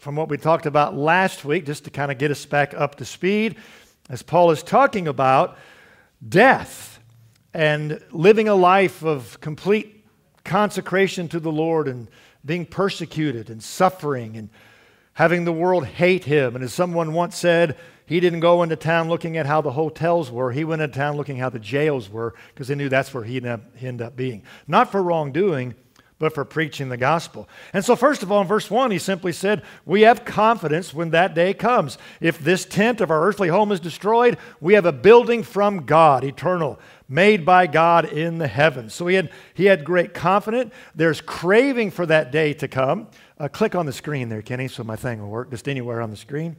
from what we talked about last week, just to kind of get us back up to speed, as Paul is talking about death and living a life of complete consecration to the Lord and being persecuted and suffering and having the world hate him. And as someone once said, he didn't go into town looking at how the hotels were. He went into town looking how the jails were because he knew that's where he'd end up being. Not for wrongdoing, but for preaching the gospel. And so first of all, in verse 1, he simply said, we have confidence when that day comes. If this tent of our earthly home is destroyed, we have a building from God, eternal, made by God in the heavens. So he had great confidence. There's craving for that day to come. Click on the screen there, Kenny, so my thing will work, just anywhere on the screen.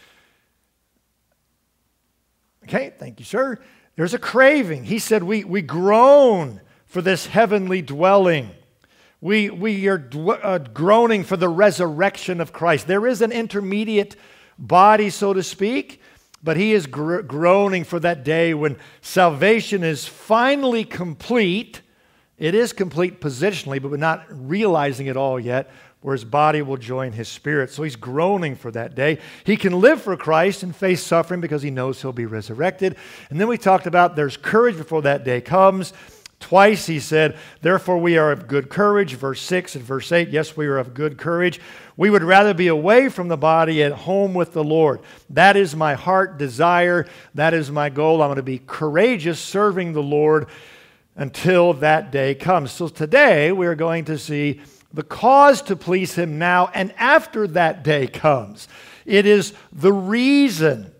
Okay, thank you, sir. There's a craving. He said we groan for this heavenly dwelling. We are groaning for the resurrection of Christ. There is an intermediate body, so to speak, but he is groaning for that day when salvation is finally complete. It is complete positionally, but we're not realizing it all yet, where his body will join his spirit. So he's groaning for that day. He can live for Christ and face suffering because he knows he'll be resurrected. And then we talked about there's courage before that day comes. Twice he said, therefore we are of good courage, verse 6 and verse 8. Yes, we are of good courage. We would rather be away from the body at home with the Lord. That is my heart desire. That is my goal. I'm going to be courageous serving the Lord until that day comes. So today we are going to see the cause to please him now and after that day comes. It is the reason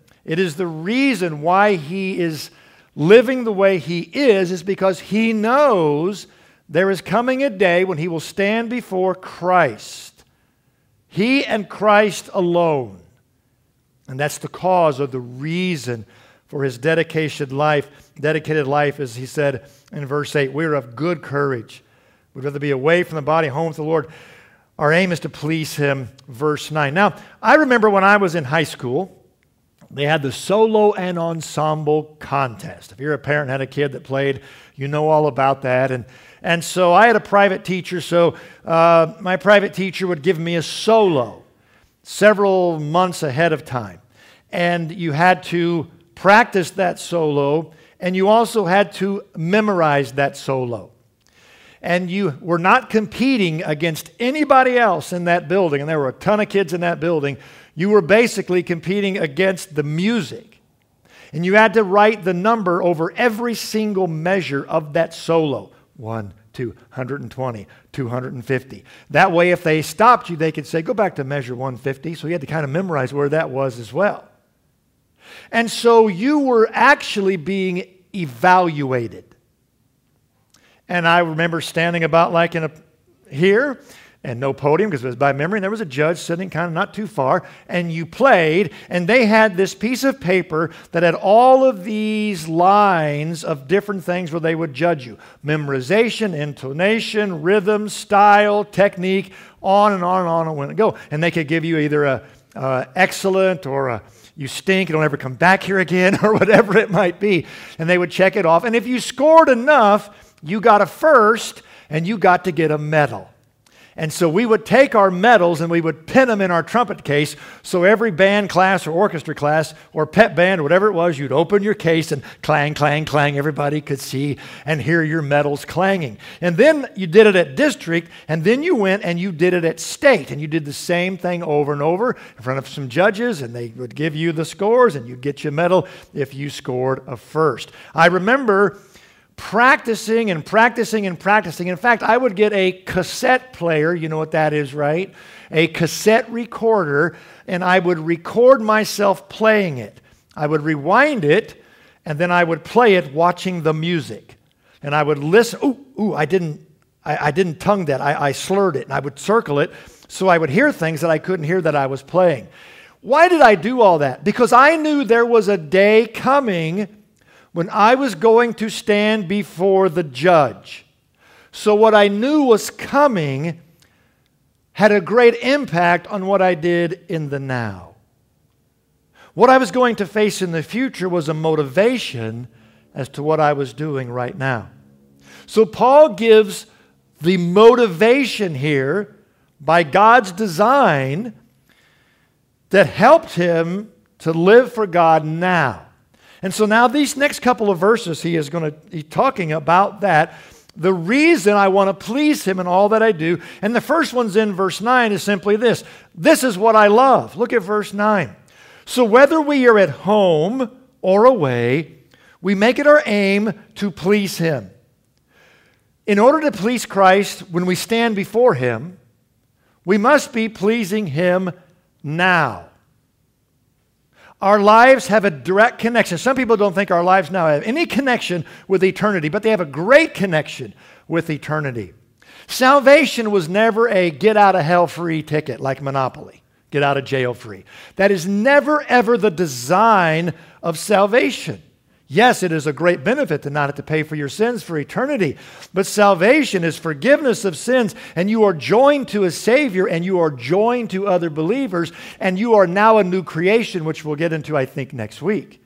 why he is living the way he is because he knows there is coming a day when he will stand before Christ. He and Christ alone. And that's the cause or the reason for his dedicated life, as he said in verse 8, we're of good courage. We'd rather be away from the body, home with the Lord. Our aim is to please him, verse 9. Now, I remember when I was in high school, they had the solo and ensemble contest. If you're a parent and had a kid that played, you know all about that. And so I had a private teacher, so my private teacher would give me a solo several months ahead of time. And you had to practice that solo, and you also had to memorize that solo. And you were not competing against anybody else in that building, and there were a ton of kids in that building. You were basically competing against the music. And you had to write the number over every single measure of that solo. 1, 2, 120, 250. That way, if they stopped you, they could say, go back to measure 150. So you had to kind of memorize where that was as well. And so you were actually being evaluated. And I remember standing about like here, and no podium because it was by memory, and there was a judge sitting kind of not too far, and you played, and they had this piece of paper that had all of these lines of different things where they would judge you. Memorization, intonation, rhythm, style, technique, on and on and on and on and go. And they could give you either a excellent or a you stink, you don't ever come back here again, or whatever it might be. And they would check it off. And if you scored enough, you got a first, and you got to get a medal. And so we would take our medals and we would pin them in our trumpet case. So every band class or orchestra class or pep band or whatever it was, you'd open your case and clang, clang, clang. Everybody could see and hear your medals clanging. And then you did it at district, and then you went and you did it at state. And you did the same thing over and over in front of some judges, and they would give you the scores, and you'd get your medal if you scored a first. I remember practicing and practicing and practicing. In fact, I would get a cassette player, you know what that is, right? A cassette recorder, and I would record myself playing it. I would rewind it, and then I would play it watching the music. And I would listen. I didn't tongue that. I slurred it, and I would circle it, so I would hear things that I couldn't hear that I was playing. Why did I do all that? Because I knew there was a day coming when I was going to stand before the judge. So what I knew was coming had a great impact on what I did in the now. What I was going to face in the future was a motivation as to what I was doing right now. So Paul gives the motivation here by God's design that helped him to live for God now. And so now these next couple of verses, he's talking about that. The reason I want to please him in all that I do. And the first one's in verse 9 is simply this. This is what I love. Look at verse 9. So whether we are at home or away, we make it our aim to please him. In order to please Christ when we stand before him, we must be pleasing him now. Our lives have a direct connection. Some people don't think our lives now have any connection with eternity, but they have a great connection with eternity. Salvation was never a get out of hell free ticket like Monopoly, get out of jail free. That is never ever the design of salvation. Yes, it is a great benefit to not have to pay for your sins for eternity. But salvation is forgiveness of sins, and you are joined to a Savior, and you are joined to other believers, and you are now a new creation, which we'll get into, I think, next week.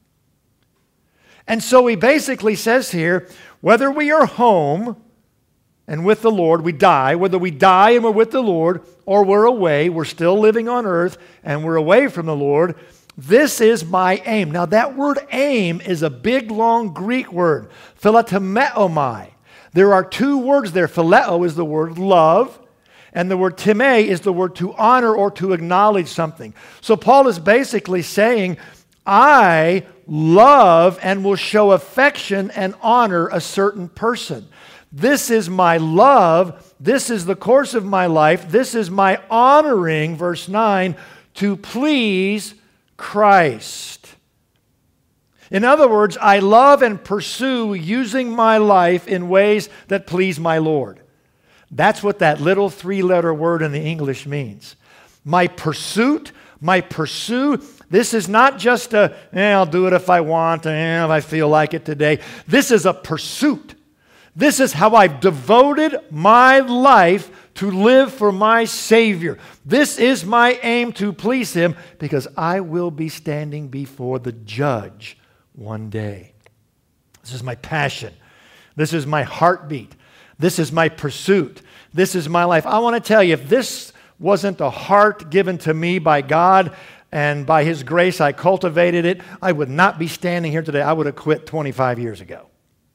And so he basically says here, whether we are home and with the Lord, we die, whether we die and we're with the Lord, or we're away, we're still living on earth, and we're away from the Lord, this is my aim. Now that word aim is a big, long Greek word, philetomai. There are two words there. Phileo is the word love, and the word time is the word to honor or to acknowledge something. So Paul is basically saying, I love and will show affection and honor a certain person. This is my love. This is the course of my life. This is my honoring, verse 9, to please Christ. In other words, I love and pursue using my life in ways that please my Lord. That's what that little three-letter word in the English means. My pursuit, this is not just I'll do it if I want, if I feel like it today. This is a pursuit. This is how I've devoted my life to live for my Savior. This is my aim to please him because I will be standing before the judge one day. This is my passion. This is my heartbeat. This is my pursuit. This is my life. I want to tell you, if this wasn't a heart given to me by God and by his grace I cultivated it, I would not be standing here today. I would have quit 25 years ago.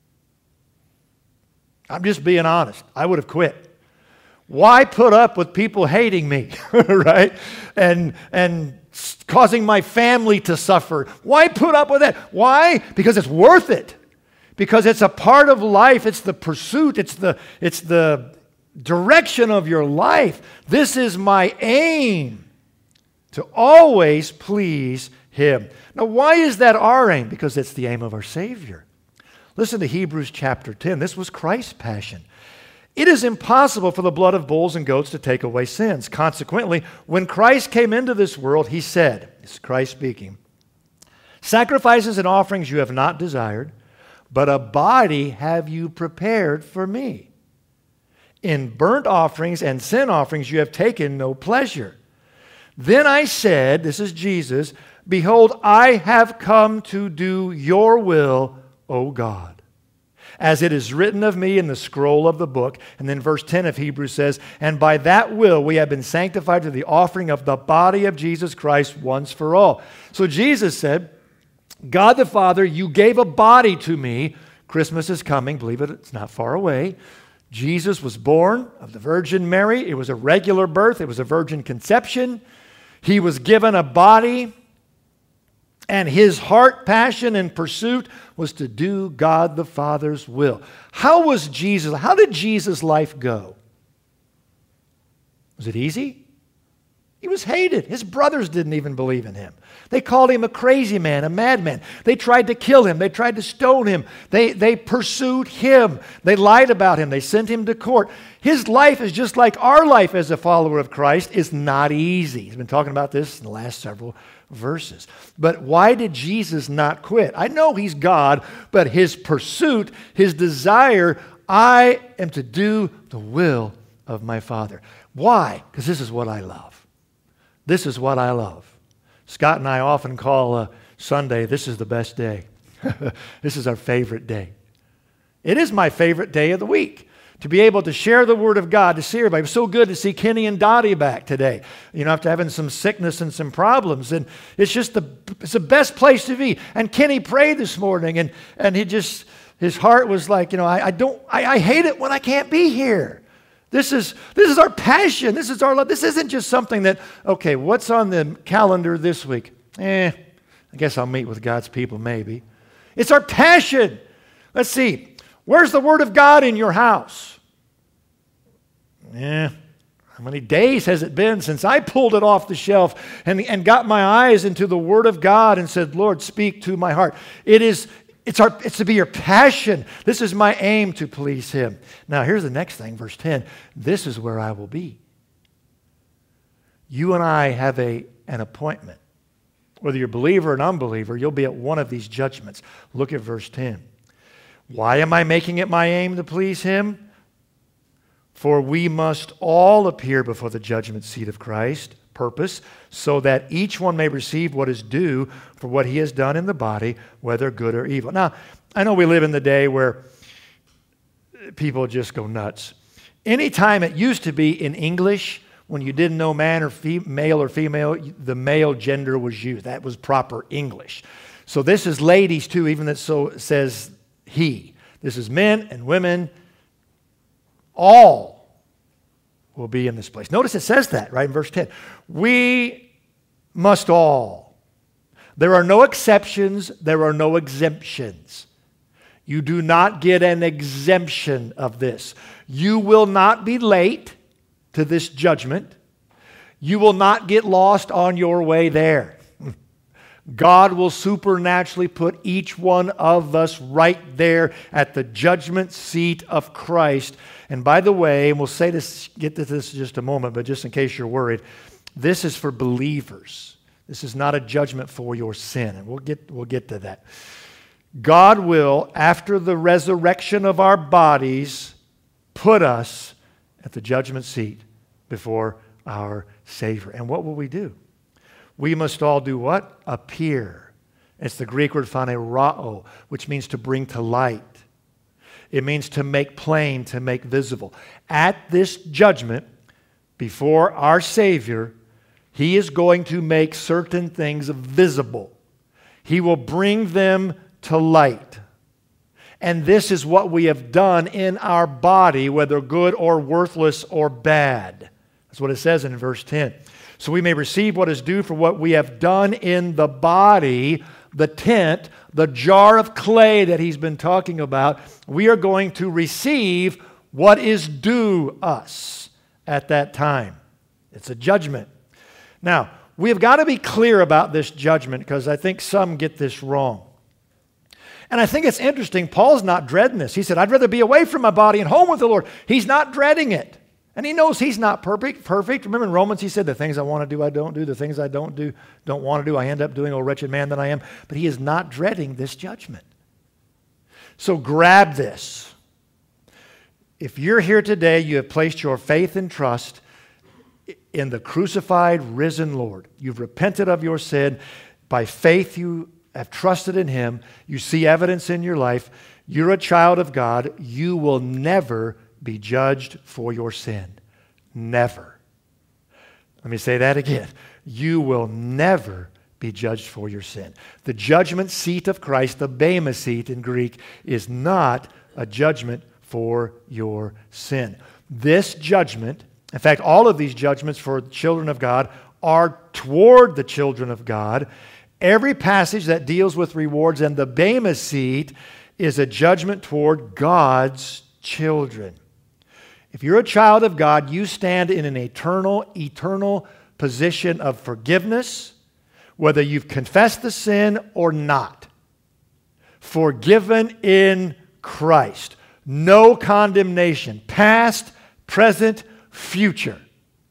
I'm just being honest. I would have quit. Why put up with people hating me, right? And causing my family to suffer. Why put up with that? Why? Because it's worth it. Because it's a part of life. It's the pursuit. It's the direction of your life. This is my aim, to always please him. Now, why is that our aim? Because it's the aim of our Savior. Listen to Hebrews chapter 10. This was Christ's passion. It is impossible for the blood of bulls and goats to take away sins. Consequently, when Christ came into this world, he said, this is Christ speaking, sacrifices and offerings you have not desired, but a body have you prepared for me. In burnt offerings and sin offerings you have taken no pleasure. Then I said, this is Jesus, behold, I have come to do your will, O God. As it is written of me in the scroll of the book. And then verse 10 of Hebrews says, and by that will we have been sanctified to the offering of the body of Jesus Christ once for all. So Jesus said, God the Father, you gave a body to me. Christmas is coming. Believe it, it's not far away. Jesus was born of the Virgin Mary. It was a regular birth. It was a virgin conception. He was given a body. And his heart, passion, and pursuit was to do God the Father's will. How did Jesus' life go? Was it easy? He was hated. His brothers didn't even believe in him. They called him a crazy man, a madman. They tried to kill him. They tried to stone him. They pursued him. They lied about him. They sent him to court. His life is just like our life as a follower of Christ. Is not easy. He's been talking about this in the last several verses. But why did Jesus not quit? I know he's God, but his pursuit, his desire, I am to do the will of my Father. Why? Because this is what I love. This is what I love. Scott and I often call Sunday, this is the best day. This is our favorite day. It is my favorite day of the week to be able to share the Word of God, to see everybody. It was so good to see Kenny and Dottie back today, after having some sickness and some problems. And it's just it's the best place to be. And Kenny prayed this morning, and his heart was like, I hate it when I can't be here. This is our passion. This is our love. This isn't just something that, okay, what's on the calendar this week? I guess I'll meet with God's people maybe. It's our passion. Let's see. Where's the Word of God in your house? How many days has it been since I pulled it off the shelf and got my eyes into the Word of God and said, Lord, speak to my heart. It's to be your passion. This is my aim to please Him. Now, here's the next thing, verse 10. This is where I will be. You and I have an appointment. Whether you're a believer or an unbeliever, you'll be at one of these judgments. Look at verse 10. Why am I making it my aim to please Him? For we must all appear before the judgment seat of Christ. Purpose, so that each one may receive what is due for what he has done in the body, whether good or evil. Now, I know we live in the day where people just go nuts. Anytime it used to be in English, when you didn't know male or female, the male gender was used. That was proper English. So this is ladies too, even though it says he. This is men and women, all will be in this place. Notice it says that right in verse 10. We must all. There are no exceptions. There are no exemptions. You do not get an exemption of this. You will not be late to this judgment. You will not get lost on your way there. God will supernaturally put each one of us right there at the judgment seat of Christ. And by the way, and we'll get to this in just a moment, but just in case you're worried, this is for believers. This is not a judgment for your sin. And we'll get to that. God will, after the resurrection of our bodies, put us at the judgment seat before our Savior. And what will we do? We must all do what? Appear. It's the Greek word phanerao, which means to bring to light. It means to make plain, to make visible. At this judgment, before our Savior, He is going to make certain things visible. He will bring them to light. And this is what we have done in our body, whether good or worthless or bad. That's what it says in verse 10. So we may receive what is due for what we have done in the body, the tent, the jar of clay that he's been talking about. We are going to receive what is due us at that time. It's a judgment. Now, we have got to be clear about this judgment because I think some get this wrong. And I think it's interesting, Paul's not dreading this. He said, I'd rather be away from my body and home with the Lord. He's not dreading it. And he knows he's not perfect. Remember in Romans, he said, the things I want to do, I don't do. The things I don't want to do, I end up doing. Oh, wretched man that I am. But he is not dreading this judgment. So grab this. If you're here today, you have placed your faith and trust in the crucified, risen Lord. You've repented of your sin. By faith, you have trusted in Him. You see evidence in your life. You're a child of God. You will never be judged for your sin. Never. Let me say that again. You will never be judged for your sin. The judgment seat of Christ, the bema seat in Greek, is not a judgment for your sin. This judgment, in fact, all of these judgments for the children of God are toward the children of God. Every passage that deals with rewards and the bema seat is a judgment toward God's children. If you're a child of God, you stand in an eternal position of forgiveness, whether you've confessed the sin or not. Forgiven in Christ. No condemnation. Past, present, future.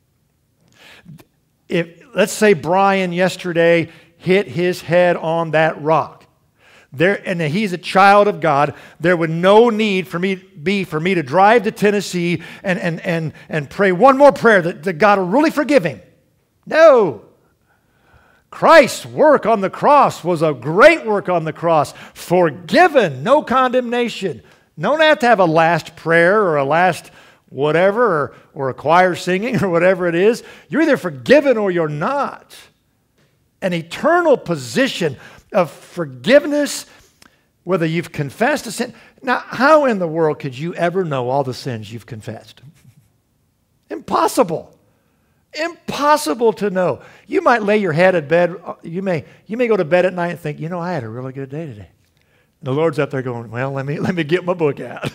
Let's say Brian yesterday hit his head on that rock. And he's a child of God. There would no need for me to drive to Tennessee and pray one more prayer that God will really forgive him. No. Christ's work on the cross was a great work on the cross. Forgiven, no condemnation. Don't have to have a last prayer or a last whatever or a choir singing or whatever it is. You're either forgiven or you're not. An eternal position of forgiveness, whether you've confessed a sin. Now, how in the world could you ever know all the sins you've confessed? Impossible. Impossible to know. You might lay your head at bed. You may go to bed at night and think, I had a really good day today. The Lord's up there going, well, let me get my book out.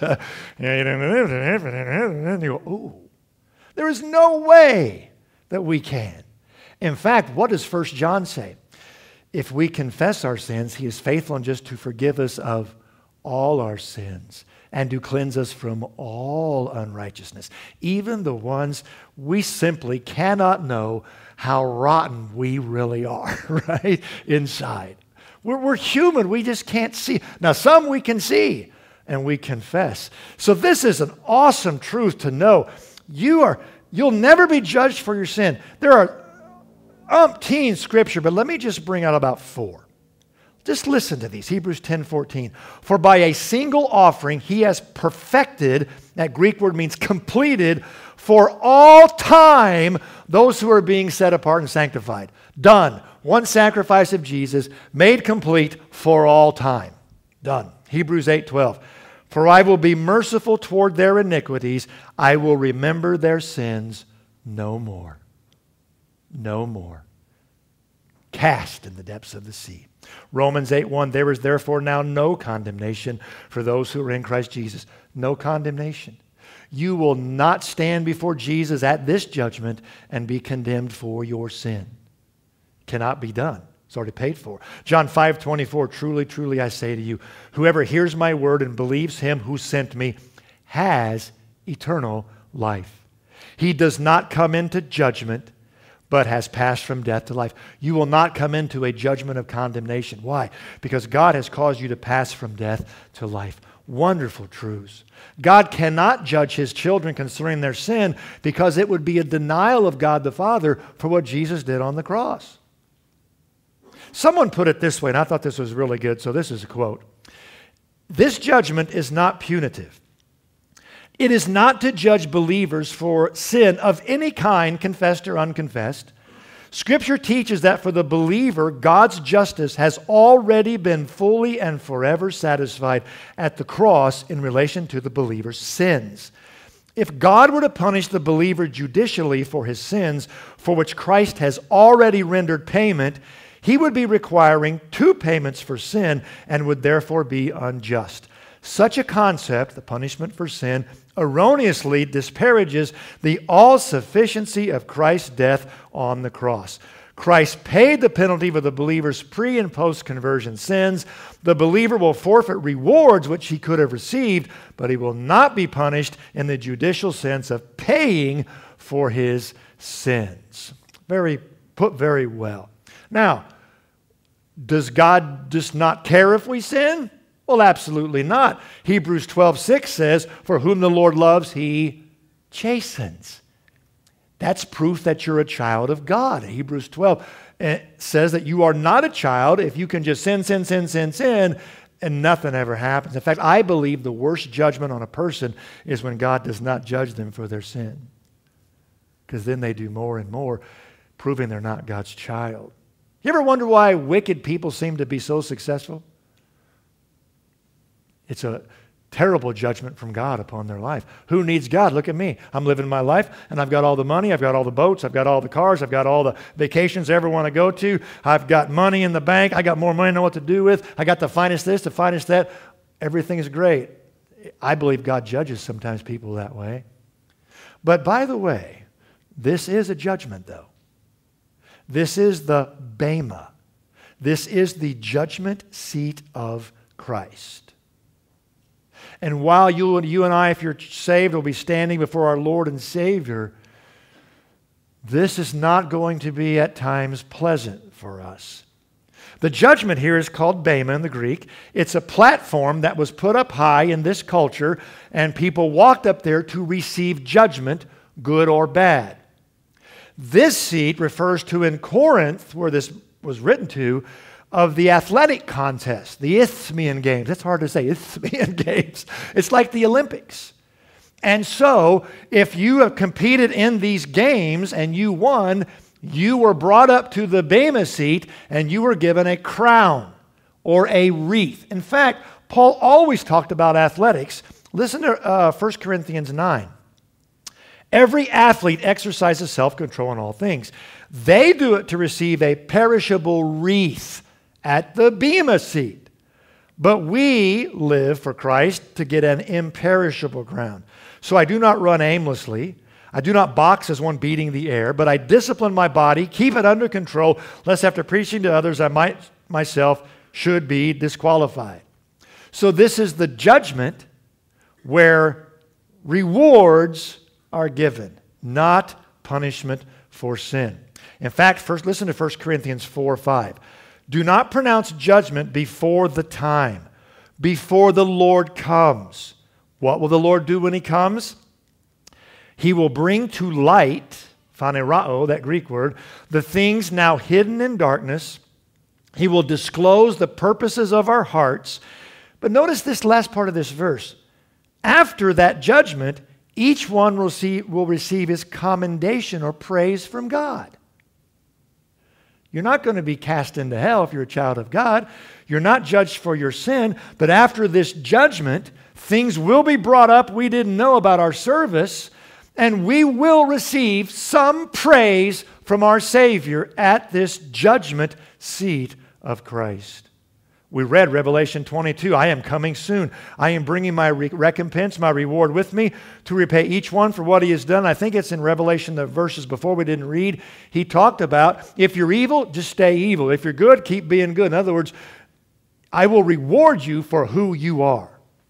And you go, ooh. There is no way that we can. In fact, what does 1 John say? If we confess our sins, he is faithful and just to forgive us of all our sins and to cleanse us from all unrighteousness, even the ones we simply cannot know how rotten we really are, right, inside. We're human. We just can't see. Now, some we can see, and we confess. So this is an awesome truth to know. You'll never be judged for your sin. There are umpteen scripture, but let me just bring out about 4. Just listen to these. Hebrews 10:14. For by a single offering he has perfected, that Greek word means completed, for all time those who are being set apart and sanctified. Done. One sacrifice of Jesus, made complete for all time. Done. Hebrews 8:12. For I will be merciful toward their iniquities. I will remember their sins no more. No more. Cast in the depths of the sea. Romans 8:1. There is therefore now no condemnation for those who are in Christ Jesus. No condemnation. You will not stand before Jesus at this judgment and be condemned for your sin. Cannot be done. It's already paid for. John 5:24, truly, truly, I say to you, whoever hears my word and believes him who sent me has eternal life. He does not come into judgment, but has passed from death to life. You will not come into a judgment of condemnation. Why? Because God has caused you to pass from death to life. Wonderful truths. God cannot judge his children concerning their sin because it would be a denial of God the Father for what Jesus did on the cross. Someone put it this way, and I thought this was really good, so this is a quote. This judgment is not punitive. It is not to judge believers for sin of any kind, confessed or unconfessed. Scripture teaches that for the believer, God's justice has already been fully and forever satisfied at the cross in relation to the believer's sins. If God were to punish the believer judicially for his sins, for which Christ has already rendered payment, he would be requiring 2 payments for sin and would therefore be unjust. Such a concept, the punishment for sin, erroneously disparages the all-sufficiency of Christ's death on the cross. Christ paid the penalty for the believer's pre- and post-conversion sins. The believer will forfeit rewards which he could have received, but he will not be punished in the judicial sense of paying for his sins. Put very well. Now, does God just not care if we sin? Well, absolutely not. Hebrews 12:6 says, for whom the Lord loves, he chastens. That's proof that you're a child of God. Hebrews 12 says that you are not a child if you can just sin, and nothing ever happens. In fact, I believe the worst judgment on a person is when God does not judge them for their sin. Because then they do more and more, proving they're not God's child. You ever wonder why wicked people seem to be so successful? It's a terrible judgment from God upon their life. Who needs God? Look at me. I'm living my life, and I've got all the money, I've got all the boats, I've got all the cars, I've got all the vacations I ever want to go to. I've got money in the bank. I got more money to know what to do with. I got the finest this, the finest that. Everything is great. I believe God judges sometimes people that way. But by the way, this is a judgment, though. This is the Bema. This is the judgment seat of Christ. And while you and I, if you're saved, will be standing before our Lord and Savior, this is not going to be at times pleasant for us. The judgment here is called Bema in the Greek. It's a platform that was put up high in this culture, and people walked up there to receive judgment, good or bad. This seat refers to in Corinth, where this was written to, of the athletic contest, the Isthmian Games. That's hard to say, Isthmian Games. It's like the Olympics. And so, if you have competed in these games and you won, you were brought up to the Bema seat and you were given a crown or a wreath. In fact, Paul always talked about athletics. Listen to 1 Corinthians 9. Every athlete exercises self-control in all things. They do it to receive a perishable wreath at the Bema seat. But we live for Christ to get an imperishable crown. So I do not run aimlessly. I do not box as one beating the air, but I discipline my body, keep it under control, lest after preaching to others I might myself should be disqualified. So this is the judgment where rewards are given, not punishment for sin. In fact, first listen to 1 Corinthians 4:5. Do not pronounce judgment before the time, before the Lord comes. What will the Lord do when he comes? He will bring to light, phanerao, that Greek word, the things now hidden in darkness. He will disclose the purposes of our hearts. But notice this last part of this verse. After that judgment, each one will receive his commendation or praise from God. You're not going to be cast into hell if you're a child of God. You're not judged for your sin. But after this judgment, things will be brought up we didn't know about our service, and we will receive some praise from our Savior at this judgment seat of Christ. We read Revelation 22, I am coming soon. I am bringing my recompense, my reward with me to repay each one for what he has done. I think it's in Revelation, the verses before we didn't read. He talked about, if you're evil, just stay evil. If you're good, keep being good. In other words, I will reward you for who you are.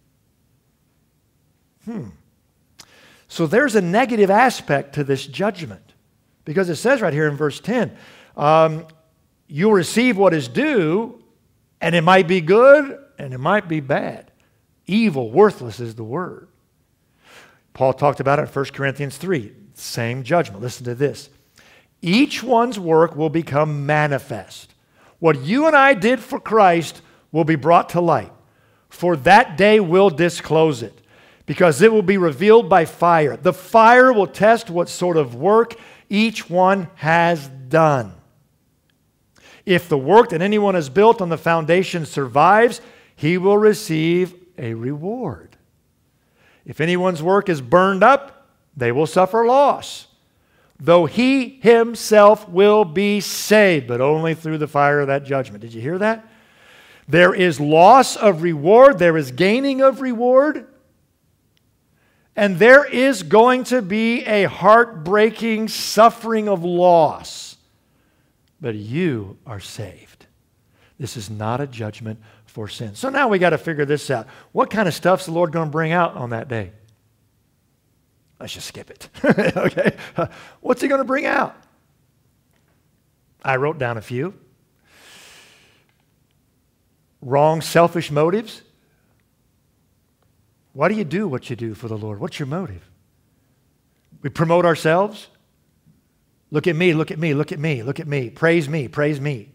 So there's a negative aspect to this judgment. Because it says right here in verse 10, you'll receive what is due, and it might be good, and it might be bad. Evil, worthless is the word. Paul talked about it in 1 Corinthians 3. Same judgment. Listen to this. Each one's work will become manifest. What you and I did for Christ will be brought to light. For that day will disclose it, because it will be revealed by fire. The fire will test what sort of work each one has done. If the work that anyone has built on the foundation survives, he will receive a reward. If anyone's work is burned up, they will suffer loss, though he himself will be saved, but only through the fire of that judgment. Did you hear that? There is loss of reward, there is gaining of reward, and there is going to be a heartbreaking suffering of loss. But you are saved. This is not a judgment for sin. So now we got to figure this out. What kind of stuff's the Lord going to bring out on that day? Let's just skip it. Okay? What's he going to bring out? I wrote down a few. Wrong, selfish motives. Why do you do what you do for the Lord? What's your motive? We promote ourselves. Look at me, look at me, look at me, look at me. Praise me, praise me.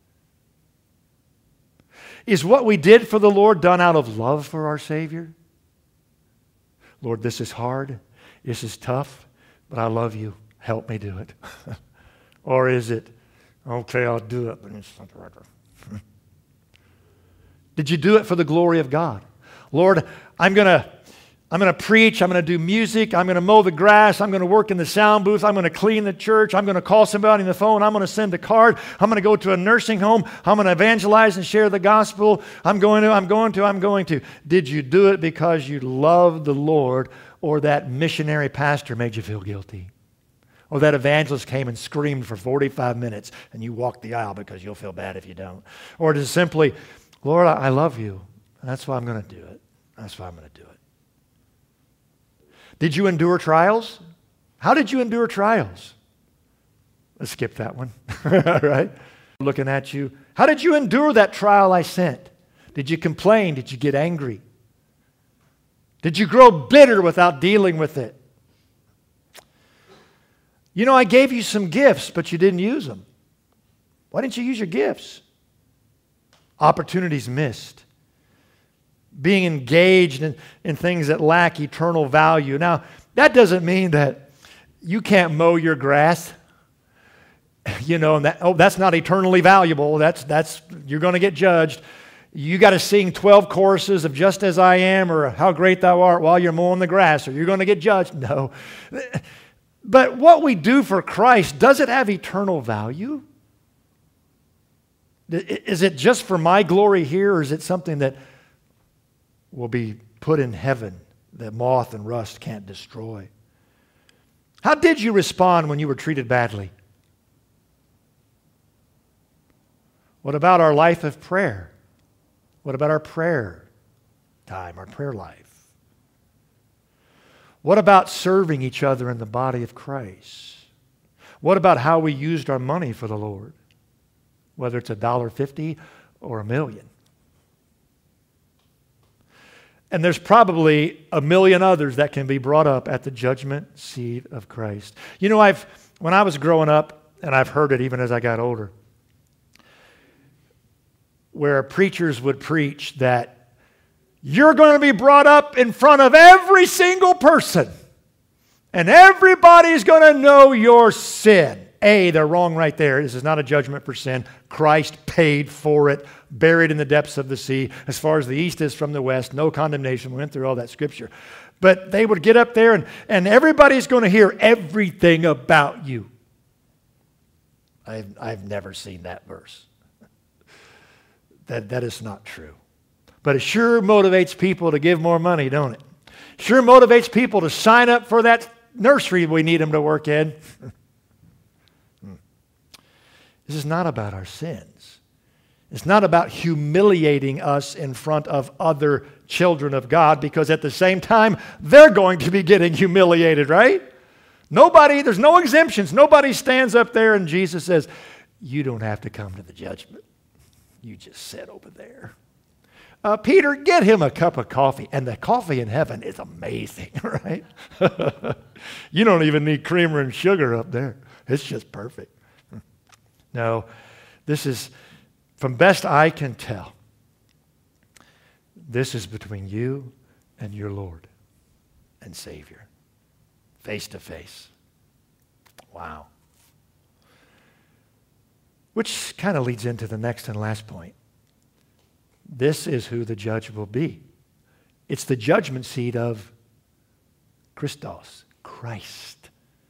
Is what we did for the Lord done out of love for our Savior? Lord, this is hard. This is tough, but I love you. Help me do it. Or is it, okay, I'll do it, but it's not the right way. Did you do it for the glory of God? Lord, I'm going to preach, I'm going to do music, I'm going to mow the grass, I'm going to work in the sound booth, I'm going to clean the church, I'm going to call somebody on the phone, I'm going to send a card, I'm going to go to a nursing home, I'm going to evangelize and share the gospel, I'm going to. Did you do it because you loved the Lord, or that missionary pastor made you feel guilty? Or that evangelist came and screamed for 45 minutes and you walked the aisle because you'll feel bad if you don't? Or is it simply, Lord, I love you, and that's why I'm going to do it. That's why I'm going to do it. Did you endure trials? How did you endure trials? Let's skip that one. All right? Looking at you. How did you endure that trial I sent? Did you complain? Did you get angry? Did you grow bitter without dealing with it? You know, I gave you some gifts, but you didn't use them. Why didn't you use your gifts? opportunities missed, being engaged in things that lack eternal value. Now, that doesn't mean that you can't mow your grass, and that's not eternally valuable. That's you're going to get judged. You got to sing 12 choruses of Just As I Am or How Great Thou Art while you're mowing the grass, or you're going to get judged. No. But what we do for Christ, does it have eternal value? Is it just for my glory here, or is it something that will be put in heaven that moth and rust can't destroy? How did you respond when you were treated badly? What about our life of prayer? What about our prayer time, our prayer life? What about serving each other in the body of Christ? What about how we used our money for the Lord? Whether it's $1.50 or $1 million. And there's probably a million others that can be brought up at the judgment seat of Christ. When I was growing up, and I've heard it even as I got older, where preachers would preach that you're going to be brought up in front of every single person, and everybody's going to know your sin. They're wrong right there. This is not a judgment for sin. Christ paid for it, buried in the depths of the sea. As far as the east is from the west, no condemnation. We went through all that scripture. But they would get up there, and everybody's going to hear everything about you. I've never seen that verse. That is not true. But it sure motivates people to give more money, don't it? Sure motivates people to sign up for that nursery we need them to work in. This is not about our sins. It's not about humiliating us in front of other children of God, because at the same time, they're going to be getting humiliated, right? There's no exemptions. Nobody stands up there and Jesus says, you don't have to come to the judgment. You just sit over there. Peter, get him a cup of coffee. And the coffee in heaven is amazing, right? You don't even need creamer and sugar up there. It's just perfect. No, this is, from best I can tell, this is between you and your Lord and Savior, face to face. Wow. Which kind of leads into the next and last point. This is who the judge will be. It's the judgment seat of Christos, Christ.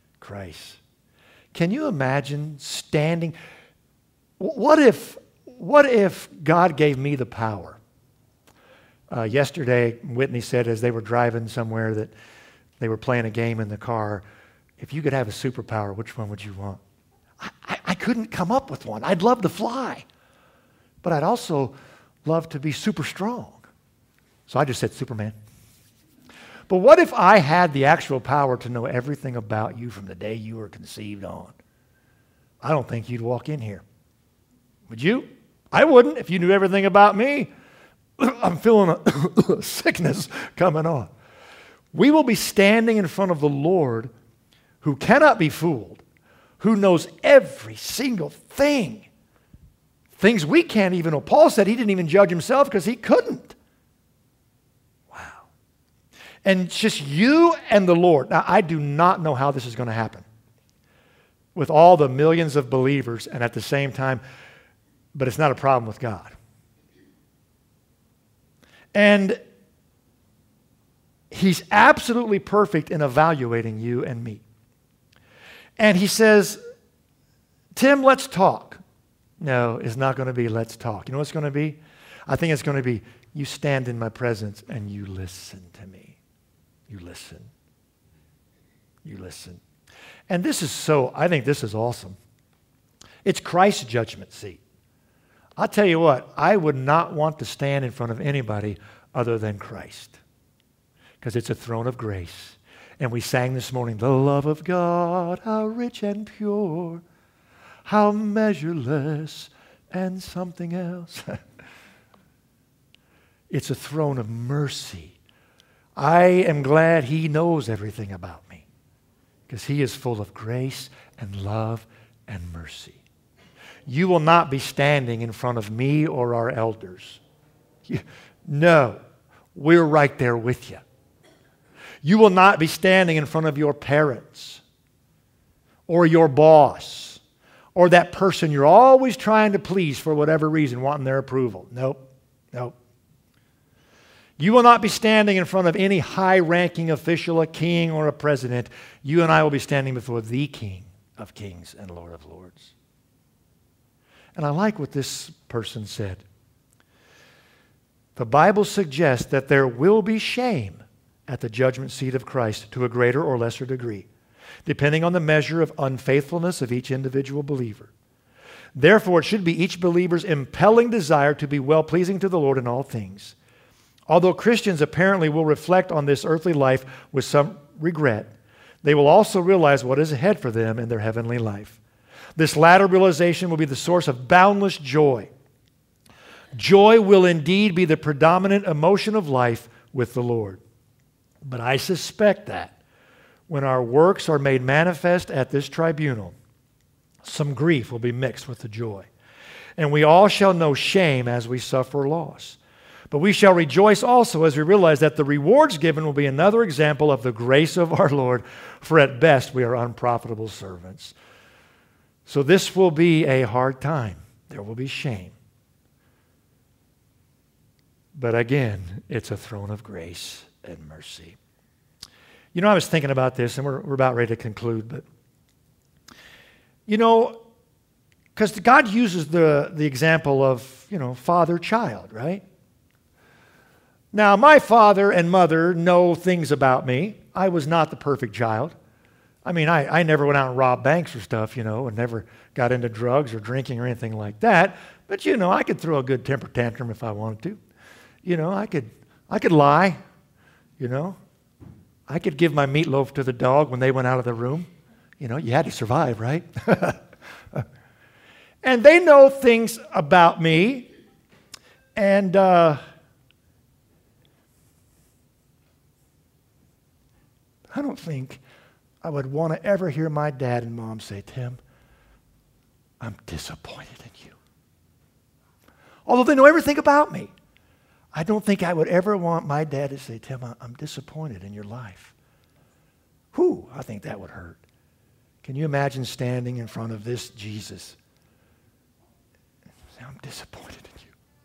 Can you imagine standing? What if God gave me the power? Yesterday, Whitney said as they were driving somewhere that they were playing a game in the car, if you could have a superpower, which one would you want? I couldn't come up with one. I'd love to fly, but I'd also love to be super strong. So I just said Superman. But what if I had the actual power to know everything about you from the day you were conceived on? I don't think you'd walk in here. Would you? I wouldn't if you knew everything about me. I'm feeling a sickness coming on. We will be standing in front of the Lord who cannot be fooled, who knows every single thing. Things we can't even know. Paul said he didn't even judge himself because he couldn't. Wow. And just you and the Lord. Now, I do not know how this is going to happen with all the millions of believers and at the same time, but it's not a problem with God. And he's absolutely perfect in evaluating you and me. And he says, Tim, let's talk. No, it's not going to be let's talk. You know what it's going to be? I think it's going to be you stand in my presence and you listen to me. You listen. You listen. And I think this is awesome. It's Christ's judgment seat. I'll tell you what, I would not want to stand in front of anybody other than Christ, because it's a throne of grace. And we sang this morning, the love of God, how rich and pure, how measureless, and something else. It's a throne of mercy. I am glad he knows everything about me, because he is full of grace and love and mercy. you will not be standing in front of me or our elders. No, we're right there with you. You will not be standing in front of your parents or your boss or that person you're always trying to please for whatever reason, wanting their approval. Nope, nope. You will not be standing in front of any high-ranking official, a king or a president. You and I will be standing before the King of Kings and Lord of Lords. And I like what this person said. The Bible suggests that there will be shame at the judgment seat of Christ to a greater or lesser degree, depending on the measure of unfaithfulness of each individual believer. Therefore, it should be each believer's impelling desire to be well-pleasing to the Lord in all things. Although Christians apparently will reflect on this earthly life with some regret, they will also realize what is ahead for them in their heavenly life. This latter realization will be the source of boundless joy. Joy will indeed be the predominant emotion of life with the Lord. But I suspect that when our works are made manifest at this tribunal, some grief will be mixed with the joy. And we all shall know shame as we suffer loss. But we shall rejoice also as we realize that the rewards given will be another example of the grace of our Lord, for at best we are unprofitable servants. So this will be a hard time. There will be shame. But again, it's a throne of grace and mercy. You know, I was thinking about this, and we're about ready to conclude, but you know, because God uses the example of, father-child, right? Now, my father and mother know things about me. I was not the perfect child. I mean, I never went out and robbed banks or stuff, and never got into drugs or drinking or anything like that. But, I could throw a good temper tantrum if I wanted to. I could lie, I could give my meatloaf to the dog when they went out of the room. You had to survive, right? And they know things about me. And I don't think I would want to ever hear my dad and mom say, "Tim, I'm disappointed in you." Although they know everything about me, I don't think I would ever want my dad to say, "Tim, I'm disappointed in your life." Whew, I think that would hurt. Can you imagine standing in front of this Jesus and say, "I'm disappointed in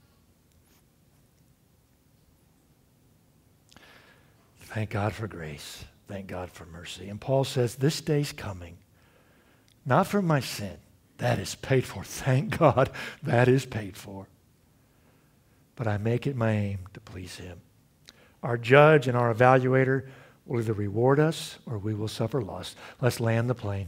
you"? Thank God for grace. Thank God for mercy. And Paul says, this day's coming, not for my sin. That is paid for. Thank God that is paid for. But I make it my aim to please him. Our judge and our evaluator will either reward us or we will suffer loss. Let's land the plane.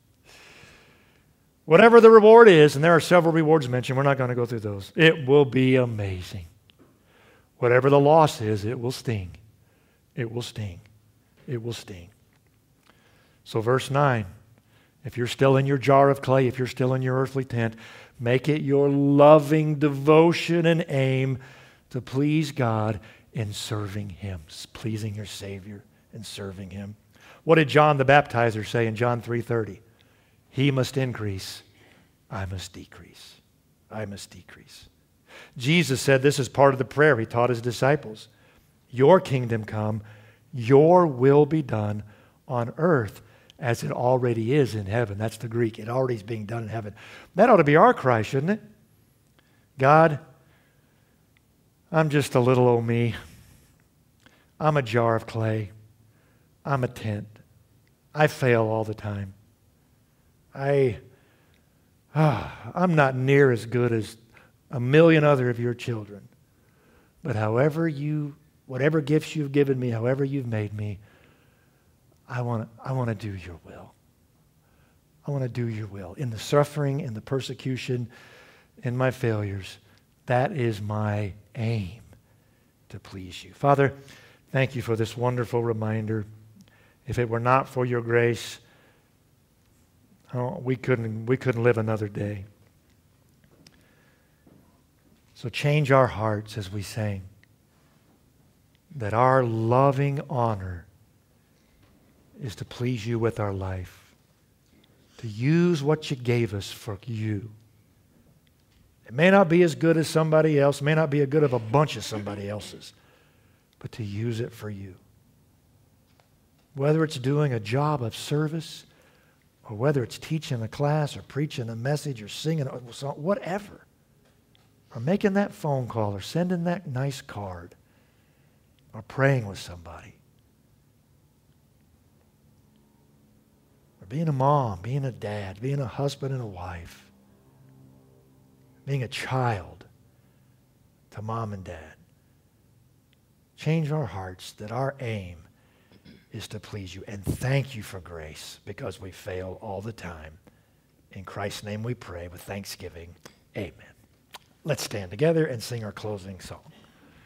Whatever the reward is, and there are several rewards mentioned, we're not going to go through those. It will be amazing. Whatever the loss is, it will sting. It will sting. It will sting. So verse 9, if you're still in your jar of clay, if you're still in your earthly tent, make it your loving devotion and aim to please God in serving him, pleasing your Savior and serving him. What did John the Baptizer say in John 3:30? He must increase, I must decrease. I must decrease. Jesus said this is part of the prayer he taught his disciples. Your kingdom come, your will be done on earth as it already is in heaven. That's the Greek. It already is being done in heaven. That ought to be our cry, shouldn't it? God, I'm just a little old me. I'm a jar of clay. I'm a tent. I fail all the time. I'm not near as good as a million other of your children. But whatever gifts you've given me, however you've made me, I want to do your will. I want to do your will. In the suffering, in the persecution, in my failures, that is my aim, to please you. Father, thank you for this wonderful reminder. If it were not for your grace, we couldn't live another day. So change our hearts as we sing, that our loving honor is to please you with our life, to use what you gave us for you, It may not be as good as somebody else, may not be as good of a bunch of somebody else's, but to use it for you. Whether it's doing a job of service, or whether it's teaching a class, or preaching a message, or singing a song, whatever. Or making that phone call, or sending that nice card, or praying with somebody. Or being a mom, being a dad, being a husband and a wife. Being a child to mom and dad. Change our hearts that our aim is to please you. And thank you for grace, because we fail all the time. In Christ's name we pray with thanksgiving. Amen. Let's stand together and sing our closing song.